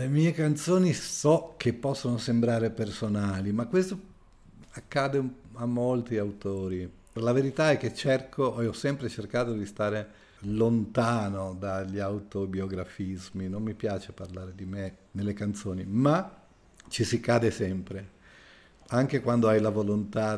Le mie canzoni so che possono sembrare personali, ma questo accade a molti autori. La verità è che cerco, e ho sempre cercato di stare lontano dagli autobiografismi, non mi piace parlare di me nelle canzoni, ma ci si cade sempre, anche quando hai la volontà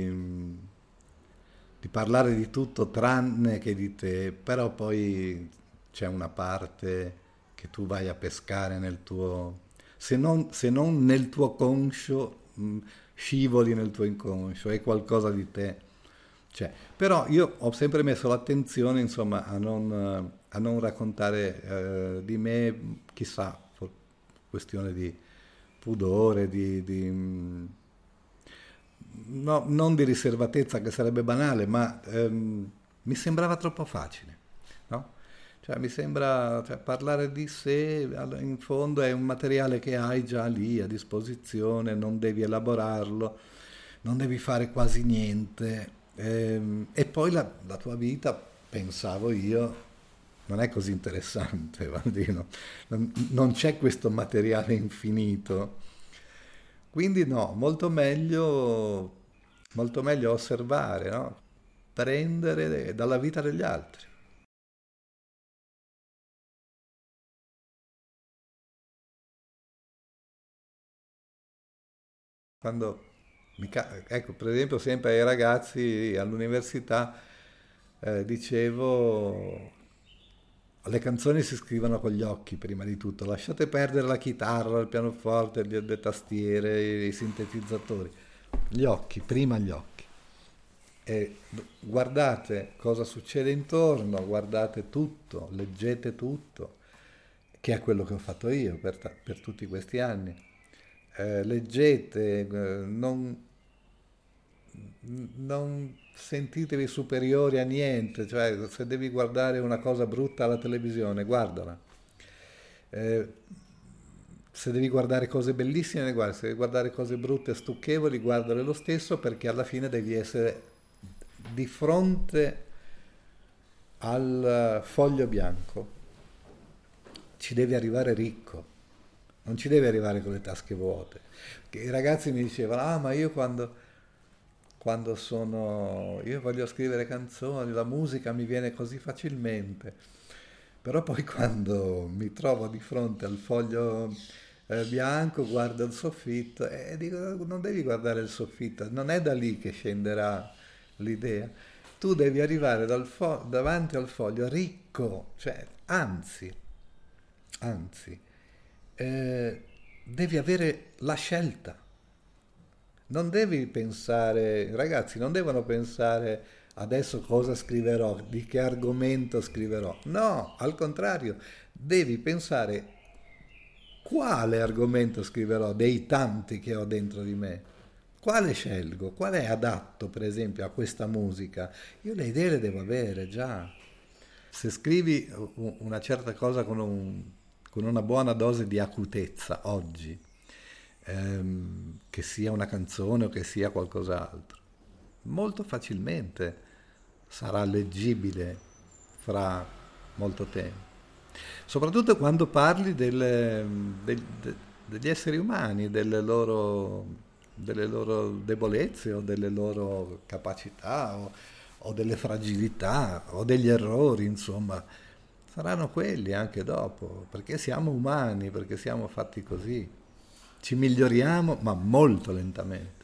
di parlare di tutto tranne che di te, però poi c'è una parte che tu vai a pescare nel tuo, se non nel tuo conscio, scivoli nel tuo inconscio, è qualcosa di te. Cioè, però io ho sempre messo l'attenzione, insomma, a non raccontare di me, chissà, questione di pudore, no, non di riservatezza che sarebbe banale, ma mi sembrava troppo facile, no? Cioè, mi sembra, cioè, parlare di sé, in fondo è un materiale che hai già lì a disposizione, non devi elaborarlo, non devi fare quasi niente. E poi la tua vita, pensavo io, non è così interessante, Valdino. Non c'è questo materiale infinito. Quindi no, molto meglio osservare, no? Prendere dalla vita degli altri. Quando ecco, per esempio, sempre ai ragazzi all'università dicevo, le canzoni si scrivono con gli occhi prima di tutto, lasciate perdere la chitarra, il pianoforte, le tastiere, i sintetizzatori. Gli occhi, prima gli occhi. E guardate cosa succede intorno, guardate tutto, leggete tutto, che è quello che ho fatto io per tutti questi anni. Leggete, non sentitevi superiori a niente, cioè se devi guardare una cosa brutta alla televisione, guardala. Eh, Se devi guardare cose bellissime, ne guardi. Se devi guardare cose brutte e stucchevoli, guardale lo stesso perché alla fine devi essere di fronte al foglio bianco. Ci devi arrivare ricco, non ci devi arrivare con le tasche vuote. Che i ragazzi mi dicevano, ah ma io io voglio scrivere canzoni, la musica mi viene così facilmente. Però poi quando mi trovo di fronte al foglio bianco, guardo il soffitto e dico, non devi guardare il soffitto, non è da lì che scenderà l'idea. Tu devi arrivare davanti al foglio ricco, cioè, anzi, devi avere la scelta. Non devi pensare, i ragazzi non devono pensare adesso cosa scriverò, di che argomento scriverò. No, al contrario, devi pensare quale argomento scriverò dei tanti che ho dentro di me. Quale scelgo? Qual è adatto, per esempio, a questa musica? Io le idee le devo avere già. Se scrivi una certa cosa con una buona dose di acutezza oggi, che sia una canzone o che sia qualcos'altro, molto facilmente sarà leggibile fra molto tempo. Soprattutto quando parli degli esseri umani, delle loro debolezze o delle loro capacità o delle fragilità o degli errori, insomma, saranno quelli anche dopo, perché siamo umani, perché siamo fatti così. Ci miglioriamo, ma molto lentamente.